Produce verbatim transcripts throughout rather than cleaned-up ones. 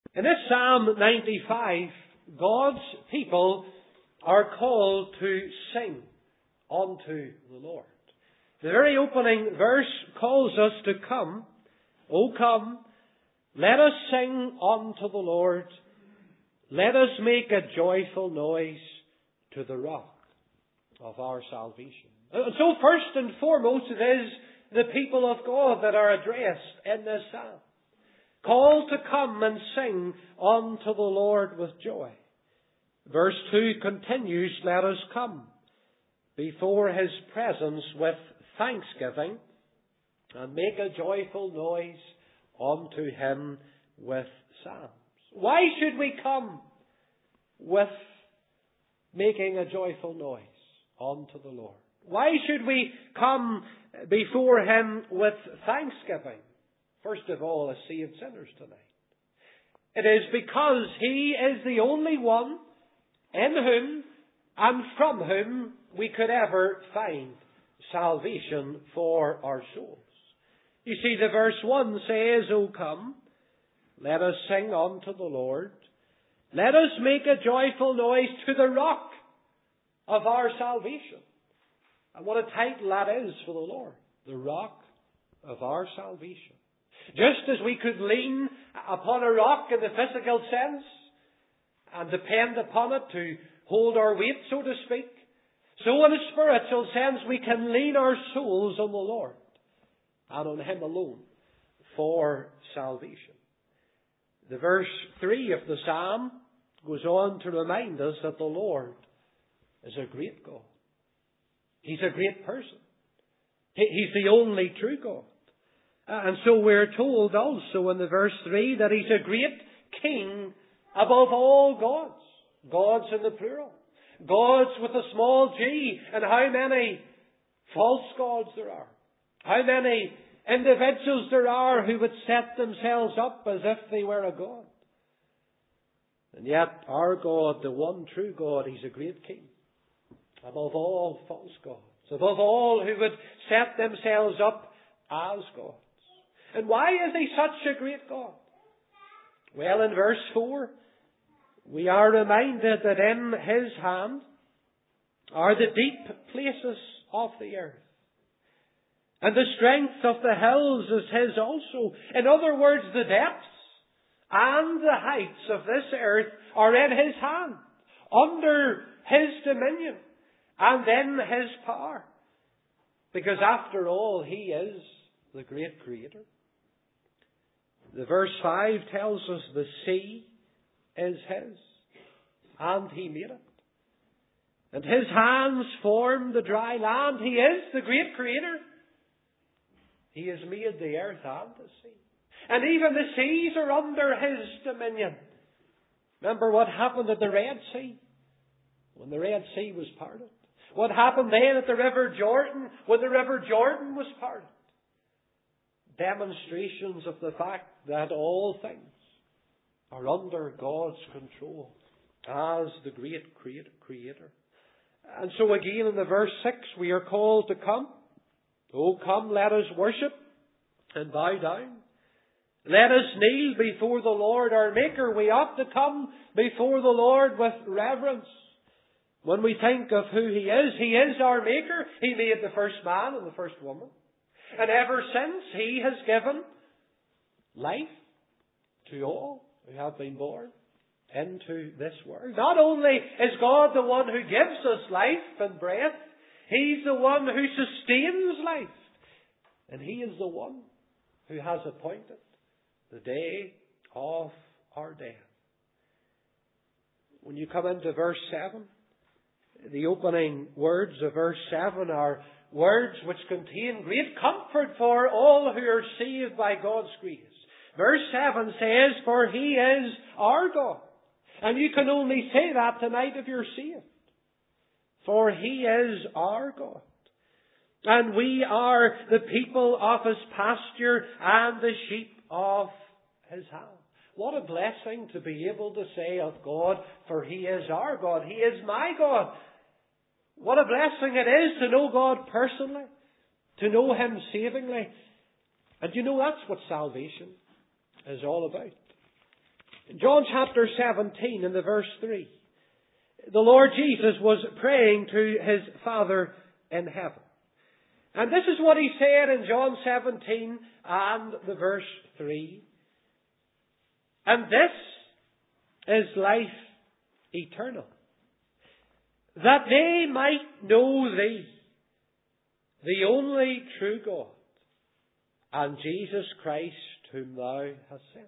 In this Psalm ninety-five, God's people are called to sing unto the Lord. The very opening verse calls us to come, O come, let us sing unto the Lord. Let us make a joyful noise to the rock of our salvation. And so first and foremost it is the people of God that are addressed in this psalm. Called to come and sing unto the Lord with joy. Verse two continues, let us come before His presence with thanksgiving and make a joyful noise unto Him with psalms. Why should we come with making a joyful noise unto the Lord? Why should we come before Him with thanksgiving? First of all, as saved sinners tonight. It is because He is the only one in whom and from whom we could ever find salvation for our souls. You see, the verse one says, O come, let us sing unto the Lord. Let us make a joyful noise to the rock of our salvation. And what a title that is for the Lord. The rock of our salvation. Just as we could lean upon a rock in the physical sense and depend upon it to hold our weight, so to speak, so in a spiritual sense we can lean our souls on the Lord and on Him alone for salvation. The verse three of the psalm goes on to remind us that the Lord is a great God. He's a great person. He's the only true God. And so we're told also in the verse three that He's a great King above all gods. Gods in the plural. Gods with a small g. And how many false gods there are. How many individuals there are who would set themselves up as if they were a god. And yet our God, the one true God, He's a great King. Above all false gods. Above all who would set themselves up as gods. And why is He such a great God? Well, in verse four, we are reminded that in His hand are the deep places of the earth. And the strength of the hills is His also. In other words, the depths and the heights of this earth are in His hand, under His dominion, and in His power. Because after all, He is the great Creator. The verse five tells us the sea is His, and He made it. And His hands formed the dry land. He is the great Creator. He has made the earth and the sea. And even the seas are under His dominion. Remember what happened at the Red Sea? When the Red Sea was parted. What happened then at the River Jordan when the River Jordan was parted. Demonstrations of the fact that all things are under God's control as the great Creator. And so again in the verse six we are called to come. Oh, come, let us worship and bow down. Let us kneel before the Lord our Maker. We ought to come before the Lord with reverence. When we think of who He is, He is our Maker. He made the first man and the first woman. And ever since He has given life to all who have been born into this world. Not only is God the one who gives us life and breath, He's the one who sustains life. And He is the one who has appointed the day of our death. When you come into verse seven, the opening words of verse seven are words which contain great comfort for all who are saved by God's grace. Verse seven says, for He is our God. And you can only say that tonight if you're saved. For He is our God. And we are the people of His pasture and the sheep of His hand. What a blessing to be able to say of God, for He is our God. He is my God. What a blessing it is to know God personally, to know Him savingly. And you know that's what salvation is all about. John chapter seventeen in the verse three. The Lord Jesus was praying to His Father in heaven. And this is what He said in John seventeen and the verse three. And this is life eternal, that they might know Thee, the only true God, and Jesus Christ whom Thou hast sent.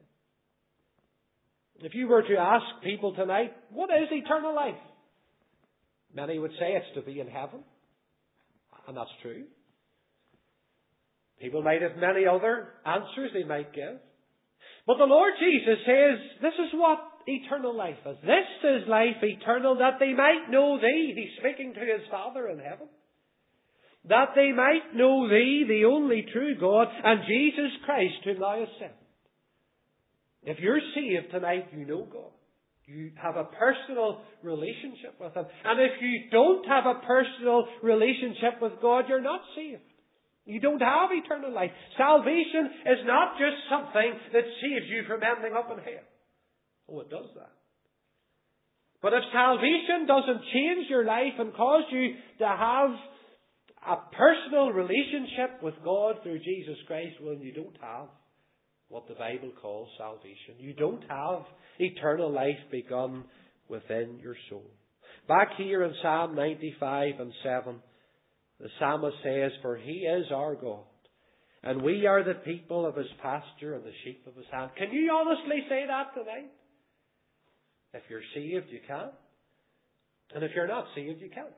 If you were to ask people tonight, what is eternal life? Many would say it's to be in heaven. And that's true. People might have many other answers they might give. But the Lord Jesus says, this is what eternal life is. This is life eternal, that they might know Thee. He's speaking to His Father in heaven. That they might know Thee, the only true God, and Jesus Christ whom Thou hast sent. If you're saved tonight, you know God. You have a personal relationship with Him. And if you don't have a personal relationship with God, you're not saved. You don't have eternal life. Salvation is not just something that saves you from ending up in hell. Oh, it does that. But if salvation doesn't change your life and cause you to have a personal relationship with God through Jesus Christ, well, you don't have what the Bible calls salvation. You don't have eternal life begun within your soul. Back here in Psalm ninety-five and seven, the psalmist says, for He is our God, and we are the people of His pasture and the sheep of His hand. Can you honestly say that tonight? If you're saved, you can. And if you're not saved, you can't.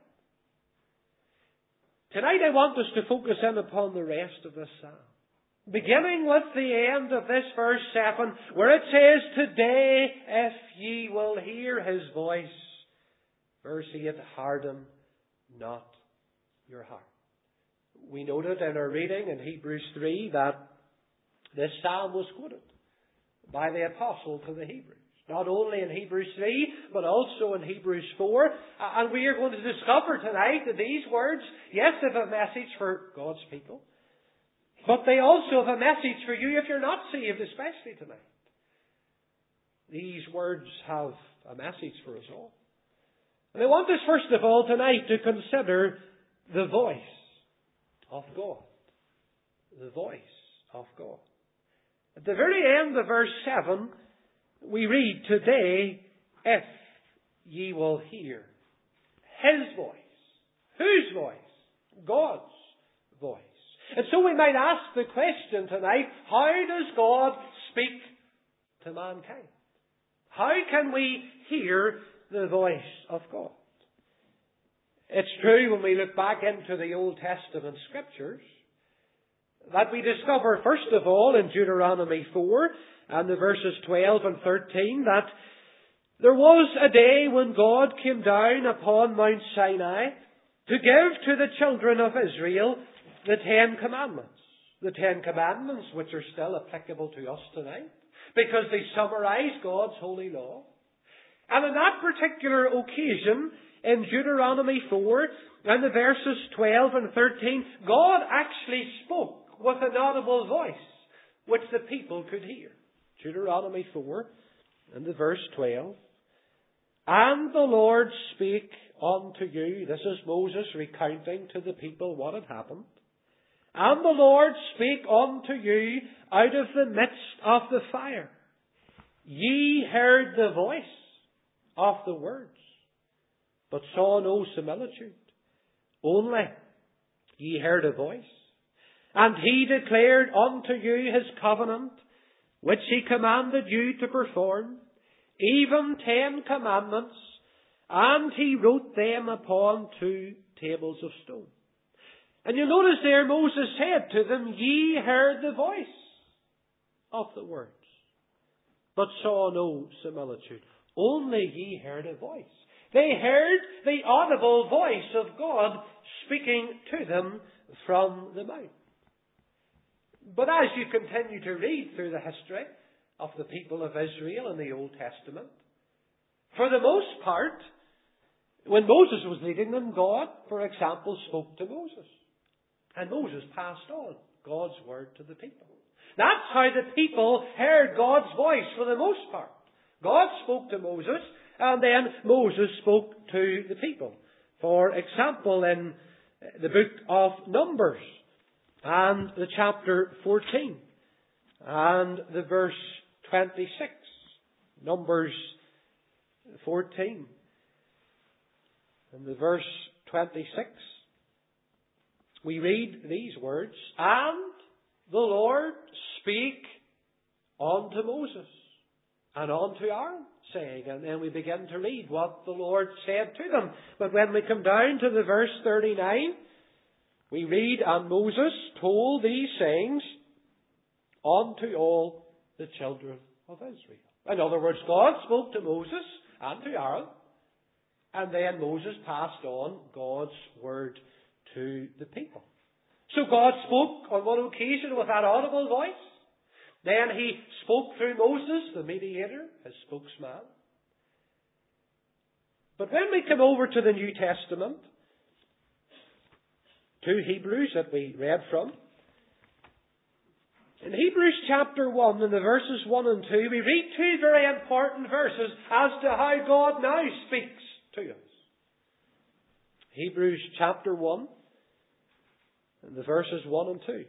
Tonight I want us to focus in upon the rest of this psalm. Beginning with the end of this verse seven, where it says, today if ye will hear His voice. Verse eight, harden not your heart. We noted in our reading in Hebrews three that this psalm was quoted by the apostle to the Hebrews. Not only in Hebrews three, but also in Hebrews four. And we are going to discover tonight that these words, yes, they have a message for God's people. But they also have a message for you if you're not saved, especially tonight. These words have a message for us all. And I want us, first of all, tonight to consider the voice of God. The voice of God. At the very end of verse seven, we read, today, if ye will hear His voice. Whose voice? God's voice. And so we might ask the question tonight, how does God speak to mankind? How can we hear the voice of God? It's true when we look back into the Old Testament Scriptures that we discover, first of all, in Deuteronomy four and the verses twelve and thirteen, that there was a day when God came down upon Mount Sinai to give to the children of Israel the Ten Commandments. The Ten Commandments, which are still applicable to us tonight, because they summarize God's holy law. And on that particular occasion, in Deuteronomy four, and the verses twelve and thirteen, God actually spoke with an audible voice, which the people could hear. Deuteronomy four, and the verse twelve. And the Lord spake unto you, this is Moses recounting to the people what had happened. And the Lord spake unto you out of the midst of the fire. Ye heard the voice of the words, but saw no similitude. Only ye heard a voice. And He declared unto you His covenant, which He commanded you to perform, even ten commandments, and He wrote them upon two tables of stone. And you notice there Moses said to them, ye heard the voice of the words, but saw no similitude. Only ye heard a voice. They heard the audible voice of God speaking to them from the mount. But as you continue to read through the history of the people of Israel in the Old Testament, for the most part, when Moses was leading them, God, for example, spoke to Moses. And Moses passed on God's word to the people. That's how the people heard God's voice for the most part. God spoke to Moses, and then Moses spoke to the people. For example, in the book of Numbers, and the chapter fourteen, and the verse twenty-six. Numbers fourteen, and the verse twenty-six. We read these words, "And the Lord spake unto Moses, and unto Aaron, saying," and then we begin to read what the Lord said to them. But when we come down to the verse thirty-nine, we read, "And Moses told these sayings unto all the children of Israel." In other words, God spoke to Moses and to Aaron, and then Moses passed on God's word to the people. So God spoke on one occasion with that audible voice. Then He spoke through Moses, the mediator, his spokesman. But when we come over to the New Testament, to Hebrews that we read from, in Hebrews chapter one, in the verses one and two, we read two very important verses as to how God now speaks to us. Hebrews chapter one, and the verses one and two.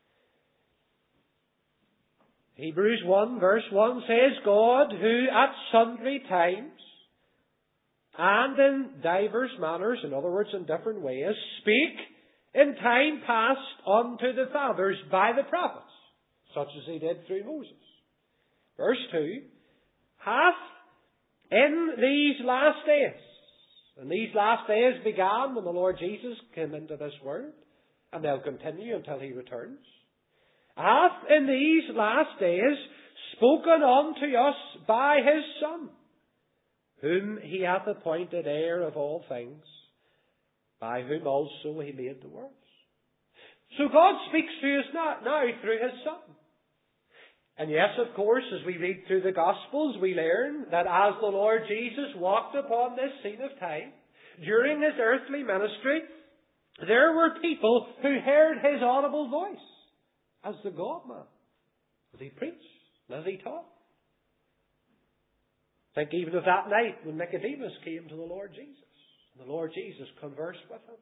Hebrews one, verse one says, "God, who at sundry times and in divers manners," in other words, in different ways, "spake in time past unto the fathers by the prophets, such as He did through Moses." Verse two, "hath in these last days," and these last days began when the Lord Jesus came into this world, and they'll continue until He returns, "hath in these last days spoken unto us by His Son, whom He hath appointed heir of all things, by whom also He made the worlds." So God speaks to us now, now through His Son. And yes, of course, as we read through the Gospels, we learn that as the Lord Jesus walked upon this scene of time, during His earthly ministry, there were people who heard His audible voice as the God-man, as He preached, and as He taught. Think even of that night when Nicodemus came to the Lord Jesus, and the Lord Jesus conversed with him.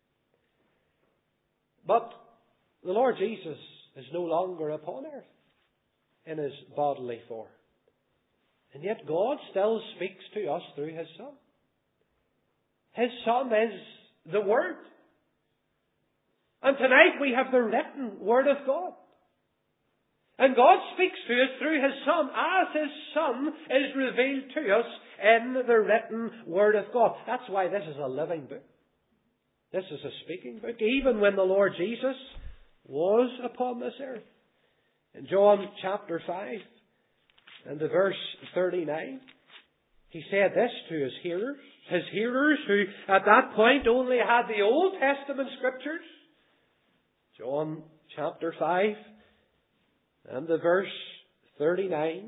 But the Lord Jesus is no longer upon earth in His bodily form. And yet God still speaks to us through His Son. His Son is the Word. And tonight we have the written Word of God. And God speaks to us through His Son as His Son is revealed to us in the written Word of God. That's why this is a living book. This is a speaking book. Even when the Lord Jesus was upon this earth. In John chapter five, and the verse thirty-nine, He said this to His hearers. His hearers who at that point only had the Old Testament Scriptures. John chapter five, and the verse thirty-nine.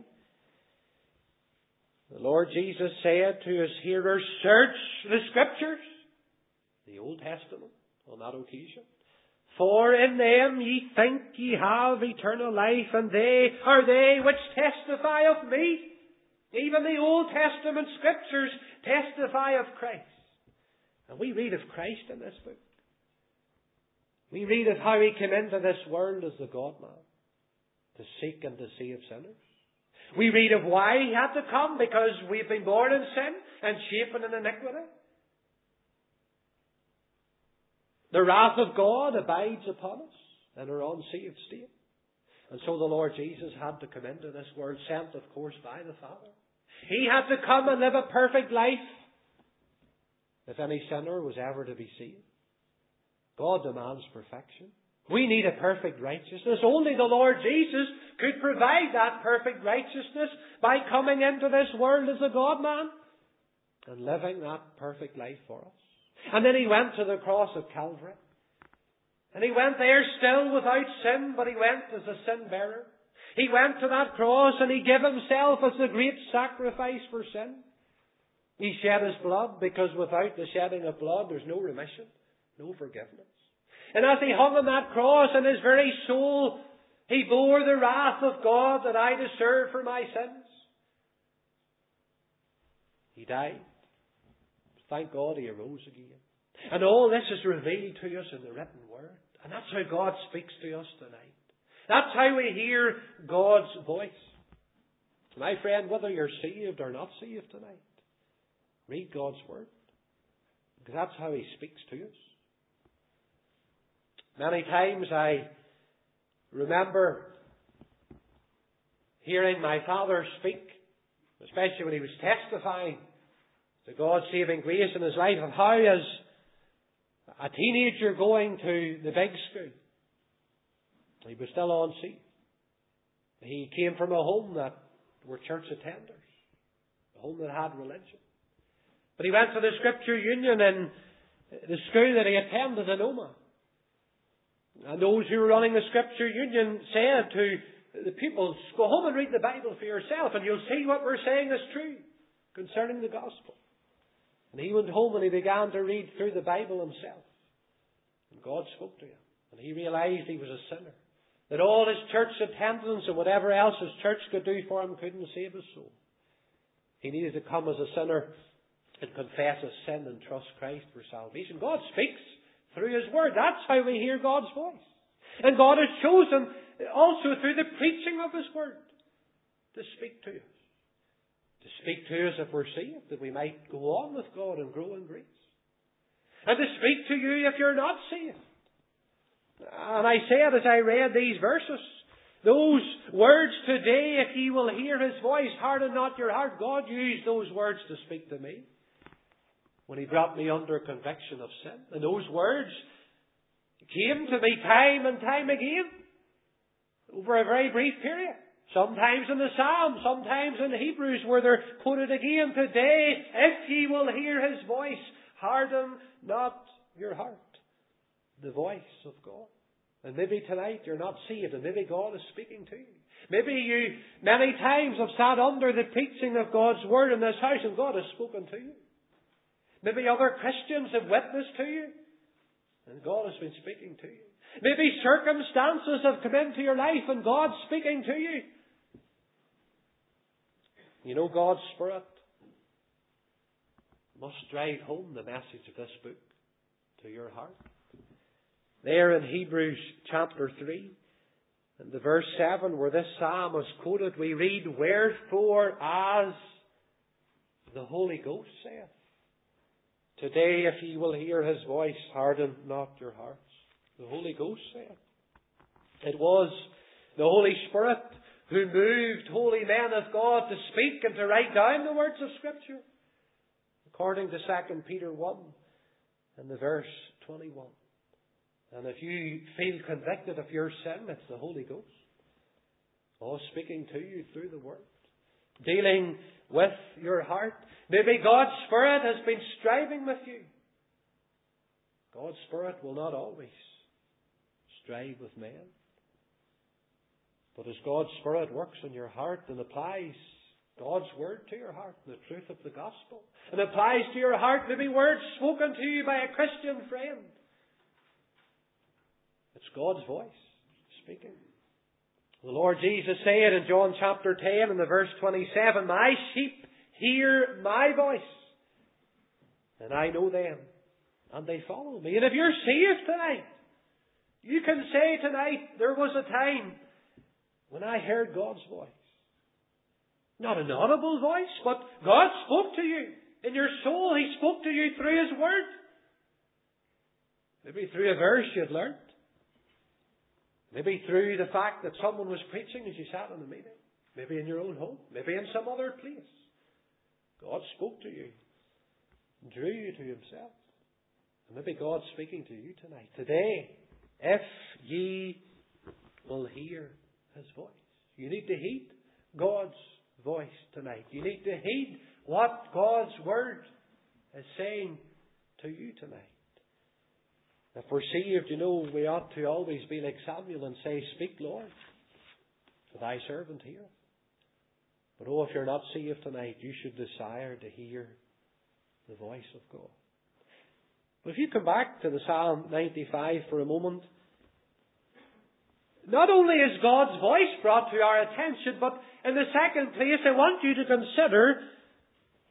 The Lord Jesus said to His hearers, "Search the Scriptures," the Old Testament, on that occasion, "for in them ye think ye have eternal life, and they are they which testify of me." Even the Old Testament Scriptures testify of Christ. And we read of Christ in this book. We read of how He came into this world as the God-man, to seek and to save sinners. We read of why He had to come, because we've been born in sin and shapen in iniquity. The wrath of God abides upon us in our unsaved state. And so the Lord Jesus had to come into this world, sent, of course, by the Father. He had to come and live a perfect life if any sinner was ever to be saved. God demands perfection. We need a perfect righteousness. Only the Lord Jesus could provide that perfect righteousness by coming into this world as a God-man and living that perfect life for us. And then He went to the cross of Calvary. And He went there still without sin, but He went as a sin bearer. He went to that cross and He gave Himself as the great sacrifice for sin. He shed His blood, because without the shedding of blood there's no remission, no forgiveness. And as He hung on that cross, in His very soul, He bore the wrath of God that I deserve for my sins. He died. Thank God He arose again. And all this is revealed to us in the written Word. And that's how God speaks to us tonight. That's how we hear God's voice. My friend, whether you're saved or not saved tonight, read God's Word. Because that's how He speaks to us. Many times I remember hearing my father speak, especially when he was testifying to God's saving grace in his life, of how as a teenager going to the big school, he was still unsaved. He came from a home that were church attenders, a home that had religion. But he went to the Scripture Union in the school that he attended in Omagh. And those who were running the Scripture Union said to the people, go home and read the Bible for yourself and you'll see what we're saying is true concerning the gospel. And he went home and he began to read through the Bible himself. And God spoke to him. And he realized he was a sinner. That all his church attendance and whatever else his church could do for him couldn't save his soul. He needed to come as a sinner and confess his sin and trust Christ for salvation. God speaks through His Word. That's how we hear God's voice. And God has chosen also through the preaching of His Word to speak to us. To speak to us if we're saved, that we might go on with God and grow in grace. And to speak to you if you're not saved. And I said as I read these verses, those words today, if ye will hear His voice, harden not your heart. God used those words to speak to me when He brought me under conviction of sin. And those words came to me time and time again over a very brief period. Sometimes in the Psalms, sometimes in the Hebrews where they're quoted again. Today, if ye will hear His voice, harden not your heart. The voice of God. And maybe tonight you're not saved and maybe God is speaking to you. Maybe you many times have sat under the preaching of God's Word in this house and God has spoken to you. Maybe other Christians have witnessed to you and God has been speaking to you. Maybe circumstances have come into your life and God's speaking to you. You know, God's Spirit must drive home the message of this book to your heart. There in Hebrews chapter three, and the verse seven where this psalm is quoted, we read, wherefore as the Holy Ghost saith, today if ye will hear His voice, harden not your hearts. The Holy Ghost said. It was the Holy Spirit who moved holy men of God to speak and to write down the words of Scripture. According to Second Peter one and the verse twenty-one. And if you feel convicted of your sin, it's the Holy Ghost. Oh, speaking to you through the Word. Dealing with your heart. Maybe God's Spirit has been striving with you. God's Spirit will not always strive with men. But as God's Spirit works in your heart and applies God's Word to your heart, the truth of the gospel, and applies to your heart maybe words spoken to you by a Christian friend, it's God's voice speaking. The Lord Jesus said in John chapter ten and the verse twenty-seven, my sheep hear my voice, and I know them, and they follow me. And if you're saved tonight, you can say tonight, there was a time when I heard God's voice. Not an audible voice, but God spoke to you. In your soul, He spoke to you through His Word. Maybe through a verse you'd learnt. Maybe through the fact that someone was preaching as you sat in the meeting. Maybe in your own home. Maybe in some other place. God spoke to you. And drew you to Himself. And maybe God's speaking to you tonight. Today, if ye will hear His voice. You need to heed God's voice tonight. You need to heed what God's Word is saying to you tonight. If we're saved, you know, we ought to always be like Samuel and say, speak, Lord, for thy servant heareth. But oh, if you're not saved tonight, you should desire to hear the voice of God. But if you come back to the Psalm ninety-five for a moment, not only is God's voice brought to our attention, but in the second place, I want you to consider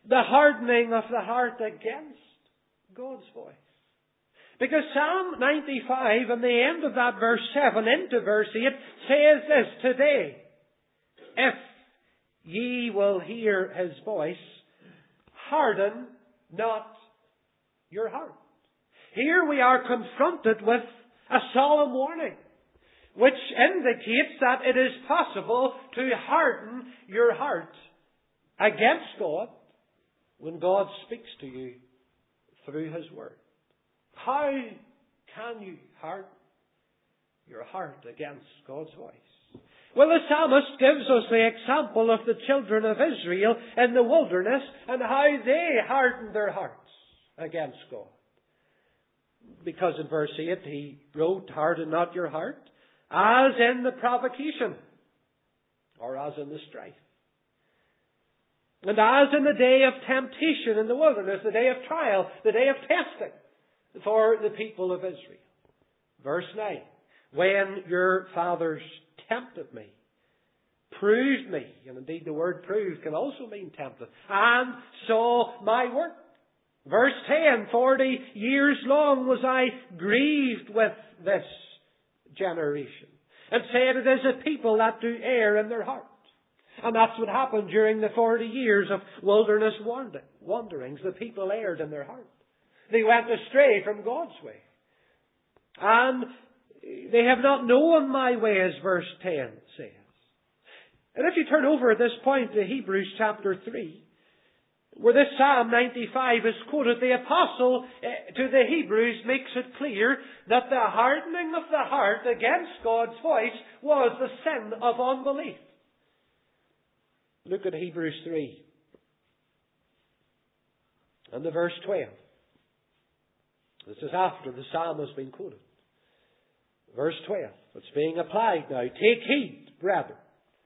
the hardening of the heart against God's voice. Because Psalm ninety-five, and the end of that verse seven into verse eight, says this: today, if ye will hear His voice, harden not your heart. Here we are confronted with a solemn warning, which indicates that it is possible to harden your heart against God when God speaks to you through His Word. How can you harden your heart against God's voice? Well, the psalmist gives us the example of the children of Israel in the wilderness and how they hardened their hearts against God. Because in verse eight he wrote, harden not your heart, as in the provocation, or as in the strife. And as in the day of temptation in the wilderness, the day of trial, the day of testing for the people of Israel. Verse nine, when your fathers tempted me, proved me, and indeed the word proved can also mean tempted, and saw my work. Verse ten, forty years long was I grieved with this generation, and said, it is a people that do err in their heart. And that's what happened during the forty years of wilderness wanderings. The people erred in their heart. They went astray from God's way. And they have not known my ways, verse ten says. And if you turn over at this point to Hebrews chapter three, where this Psalm ninety-five is quoted, the apostle to the Hebrews makes it clear that the hardening of the heart against God's voice was the sin of unbelief. Look at Hebrews three and the verse twelve. This is after the psalm has been quoted. Verse twelve. It's being applied now. Take heed, brethren,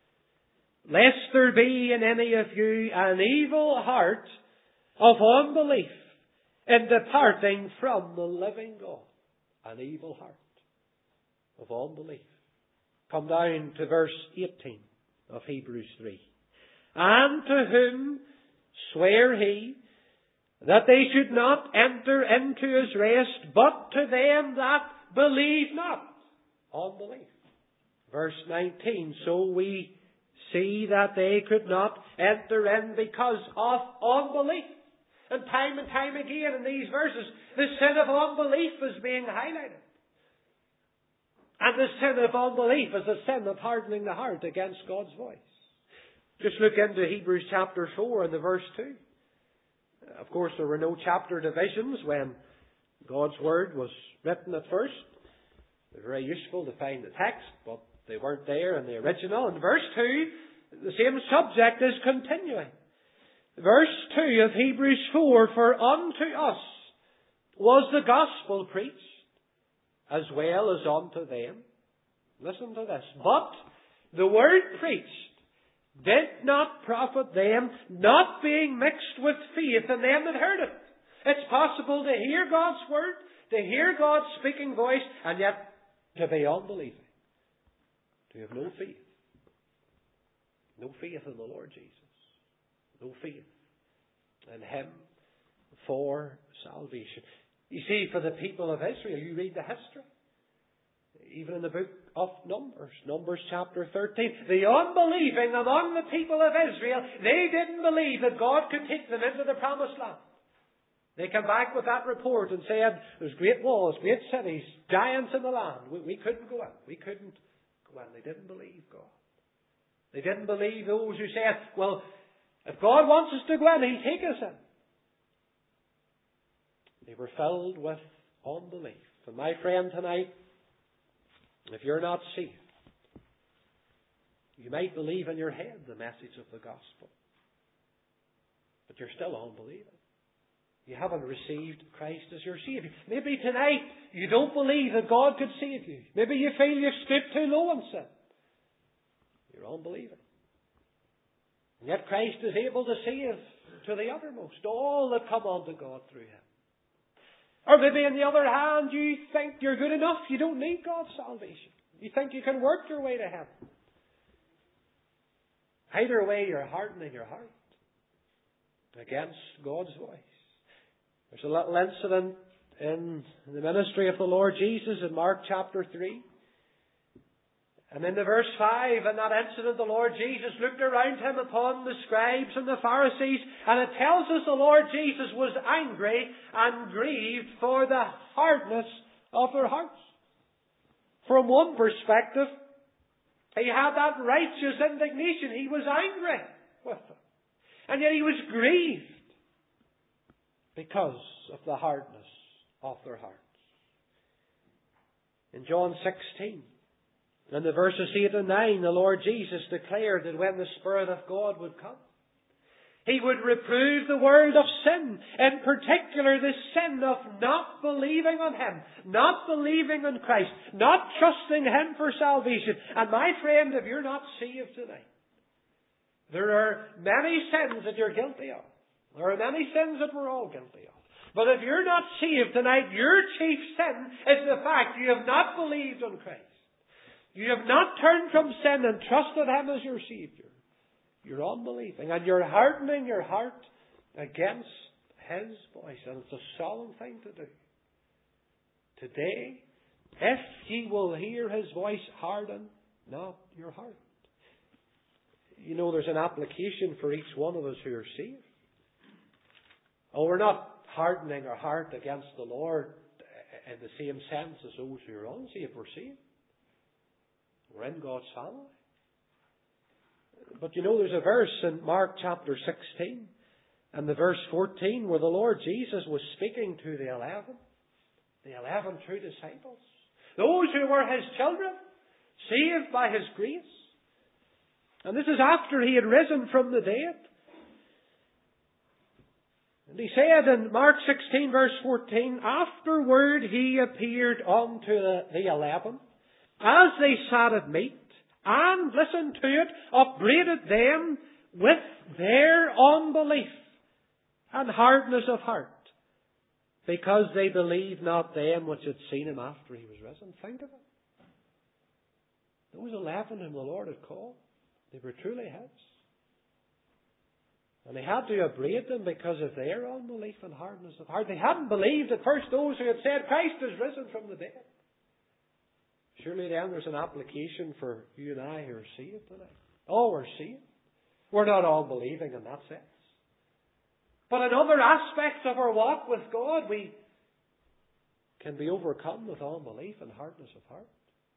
lest there be in any of you an evil heart of unbelief in departing from the living God. An evil heart of unbelief. Come down to verse eighteen of Hebrews three. And to whom sware he that they should not enter into His rest, but to them that believe not. Unbelief. Verse nineteen. So we see that they could not enter in because of unbelief. And time and time again in these verses, the sin of unbelief is being highlighted. And the sin of unbelief is the sin of hardening the heart against God's voice. Just look into Hebrews chapter four and the verse two. Of course, there were no chapter divisions when God's Word was written at first. They're very useful to find the text, but they weren't there in the original. In verse two, the same subject is continuing. Verse two of Hebrews four, for unto us was the gospel preached, as well as unto them. Listen to this. But the word preached did not profit them, not being mixed with faith in them that heard it. It's possible to hear God's Word, to hear God's speaking voice, and yet to be unbelieving. To have no faith. No faith in the Lord Jesus. No faith in Him for salvation. You see, for the people of Israel, you read the history. Even in the book of Numbers, Numbers chapter thirteen, the unbelieving among the people of Israel, they didn't believe that God could take them into the promised land. They came back with that report and said, there's great walls, great cities, giants in the land. We, we couldn't go in. We couldn't go in. They didn't believe God. They didn't believe those who said, well, if God wants us to go in, He'll take us in. They were filled with unbelief. And my friend tonight, if you're not saved, you might believe in your head the message of the gospel, but you're still unbelieving. You haven't received Christ as your Savior. Maybe tonight you don't believe that God could save you. Maybe you feel you've stooped too low in sin. You're unbelieving. And yet Christ is able to save to the uttermost all that come unto God through Him. Or maybe on the other hand, you think you're good enough. You don't need God's salvation. You think you can work your way to heaven. Either way, you're hardening your heart against God's voice. There's a little incident in the ministry of the Lord Jesus in Mark chapter three. And in the verse five, in that incident, the Lord Jesus looked around him upon the scribes and the Pharisees, and it tells us the Lord Jesus was angry and grieved for the hardness of their hearts. From one perspective, he had that righteous indignation. He was angry with them. And yet he was grieved because of the hardness of their hearts. In John sixteen, in the verses eight and nine, the Lord Jesus declared that when the Spirit of God would come, He would reprove the world of sin, in particular the sin of not believing on Him, not believing on Christ, not trusting Him for salvation. And my friend, if you're not saved tonight, there are many sins that you're guilty of. There are many sins that we're all guilty of. But if you're not saved tonight, your chief sin is the fact you have not believed on Christ. You have not turned from sin and trusted Him as your Saviour. You're unbelieving, and you're hardening your heart against His voice. And it's a solemn thing to do. Today, if ye will hear His voice, harden not your heart. You know, there's an application for each one of us who are saved. Oh, we're not hardening our heart against the Lord in the same sense as those who are unsaved. We're saved. We're in God's family. But you know, there's a verse in Mark chapter sixteen and the verse fourteen where the Lord Jesus was speaking to the eleven, the eleven true disciples, those who were His children, saved by His grace. And this is after He had risen from the dead. And He said in Mark sixteen verse fourteen, afterward He appeared unto the, the eleven, as they sat at meat, and, listen to it, upbraided them with their unbelief and hardness of heart, because they believed not them which had seen Him after He was risen. Think of it. Those eleven whom the Lord had called, they were truly His. And He had to upbraid them because of their unbelief and hardness of heart. They hadn't believed at first those who had said, Christ is risen from the dead. Surely then there's an application for you and I who are saved tonight. Oh, we're saved. We're not all believing in that sense. But in other aspects of our walk with God, we can be overcome with unbelief and hardness of heart.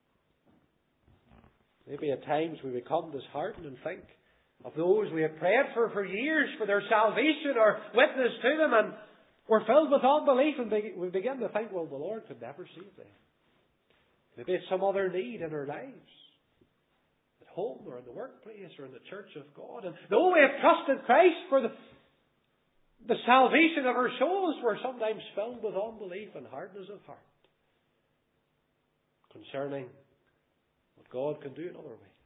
Maybe at times we become disheartened and think of those we have prayed for for years for their salvation or witness to them, and we're filled with unbelief, and we begin to think, well, the Lord could never save them. Maybe it's some other need in our lives, at home or in the workplace or in the church of God. And though we have trusted Christ for the, the salvation of our souls, we're sometimes filled with unbelief and hardness of heart concerning what God can do in other ways.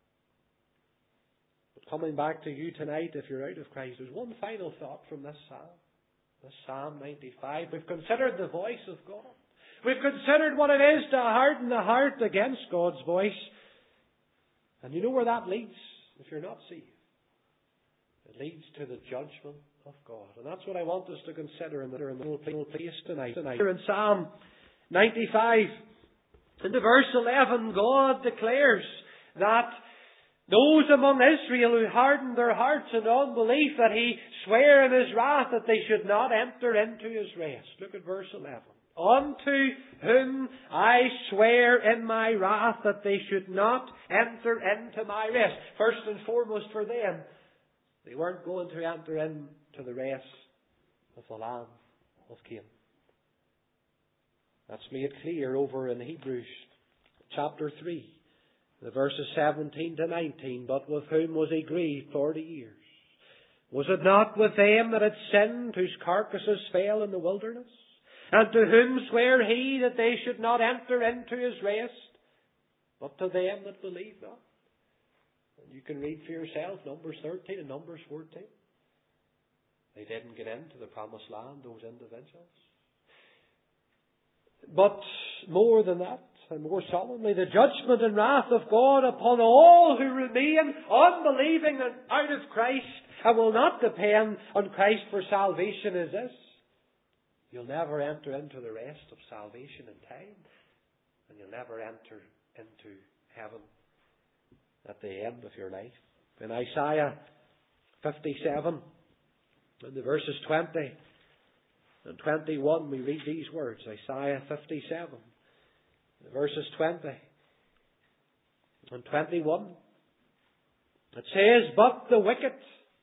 But coming back to you tonight, if you're out of Christ, there's one final thought from this psalm. This Psalm ninety-five. We've considered the voice of God. We've considered what it is to harden the heart against God's voice. And you know where that leads if you're not saved? It leads to the judgment of God. And that's what I want us to consider in the little place tonight. Here in Psalm ninety-five, in the verse eleven, God declares that those among Israel who hardened their hearts in unbelief, that He sware in His wrath that they should not enter into His rest. Look at verse eleven. Unto whom I swear in my wrath that they should not enter into my rest. First and foremost for them, they weren't going to enter into the rest of the land of Canaan. That's made clear over in Hebrews chapter three, the verses seventeen to nineteen. But with whom was He grieved forty years? Was it not with them that had sinned, whose carcasses fell in the wilderness? And to whom sware He that they should not enter into His rest, but to them that believe not? And you can read for yourself Numbers thirteen and Numbers fourteen. They didn't get into the promised land, those individuals. But more than that, and more solemnly, the judgment and wrath of God upon all who remain unbelieving and out of Christ and will not depend on Christ for salvation is this: you'll never enter into the rest of salvation in time, and you'll never enter into heaven at the end of your life. In Isaiah fifty-seven, in the verses twenty and twenty-one, we read these words. Isaiah fifty-seven, the verses twenty and twenty-one. It says, "But the wicked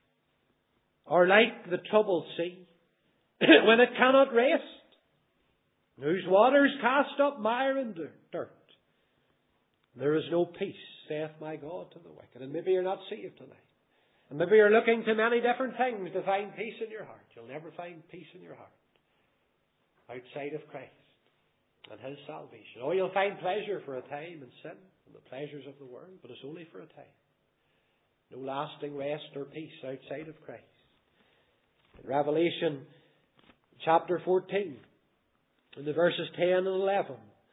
are like the troubled sea, when it cannot rest, whose waters cast up mire and dirt. There is no peace, saith my God, to the wicked." And maybe you're not saved tonight. And maybe you're looking to many different things to find peace in your heart. You'll never find peace in your heart outside of Christ and His salvation. Or you'll find pleasure for a time in sin and the pleasures of the world, but it's only for a time. No lasting rest or peace outside of Christ. In Revelation chapter fourteen, in the verses ten and eleven,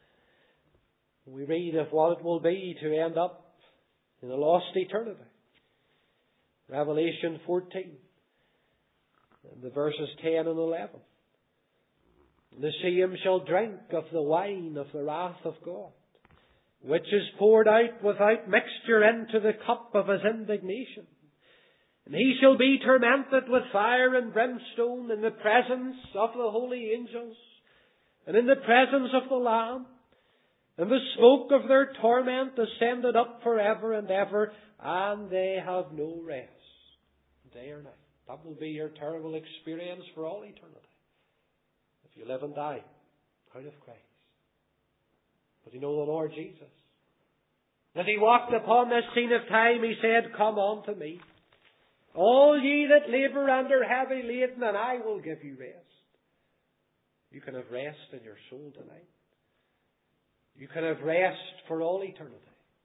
we read of what it will be to end up in a lost eternity. Revelation fourteen, in the verses ten and eleven. "The same shall drink of the wine of the wrath of God, which is poured out without mixture into the cup of His indignation. And he shall be tormented with fire and brimstone in the presence of the holy angels, and in the presence of the Lamb. And the smoke of their torment ascended up forever and ever, and they have no rest, day or night." That will be your terrible experience for all eternity, if you live and die out of Christ. But you know the Lord Jesus, as He walked upon this scene of time, He said, "Come unto me, all ye that labour and are heavy laden, and I will give you rest." You can have rest in your soul tonight. You can have rest for all eternity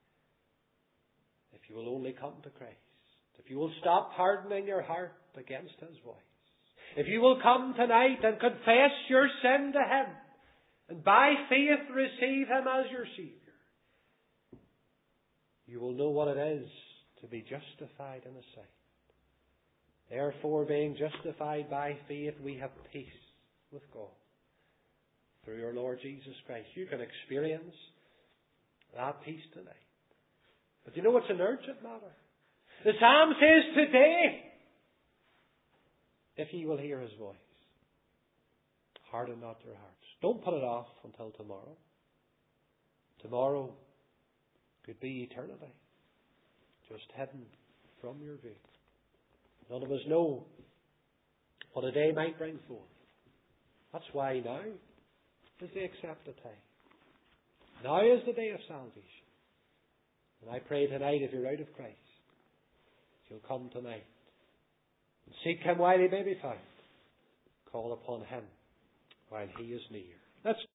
if you will only come to Christ. If you will stop hardening your heart against His voice. If you will come tonight and confess your sin to Him, and by faith receive Him as your Saviour, you will know what it is to be justified in His sight. Therefore, being justified by faith, we have peace with God through our Lord Jesus Christ. You can experience that peace tonight. But you know it's an urgent matter. The Psalm says, "Today, if ye will hear His voice, harden not your hearts." Don't put it off until tomorrow. Tomorrow could be eternity, just hidden from your view. None of us know what a day might bring forth. That's why now is the accepted time. Now is the day of salvation. And I pray tonight, if you're out of Christ, you'll come tonight and seek Him while He may be found. Call upon Him while He is near. Let's